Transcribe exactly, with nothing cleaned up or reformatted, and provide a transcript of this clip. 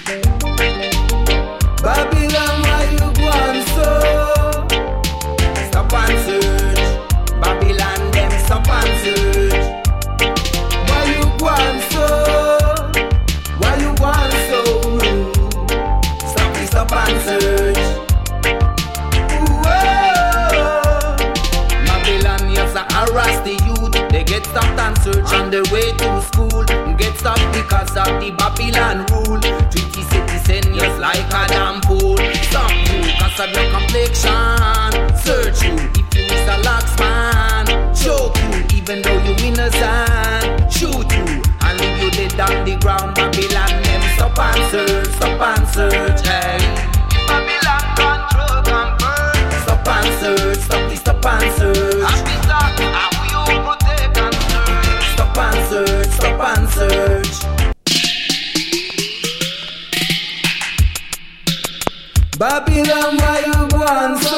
Babylon, why you gone so? Stop and search. Babylon, them stop and search. Why you gone so? Why you gone so? Stop, stop and search. Whoa. Babylon, yes, I harass the youth. They get stopped and search on the way to school. Get stopped because of the Babylon rule. Treaty citizen just like a damn fool. Stop you cause of your complexion. Search you if you is a locksman. Choke you even though you innocent. Shoot you and leave you dead on the ground. Babylon them stop and search. Stop and search. Hey. Babylon control confirm. Stop and search. Stop the stop and search. Happy stop and we all protect and search. Stop and search. Stop and search. Babylon, why you gone so?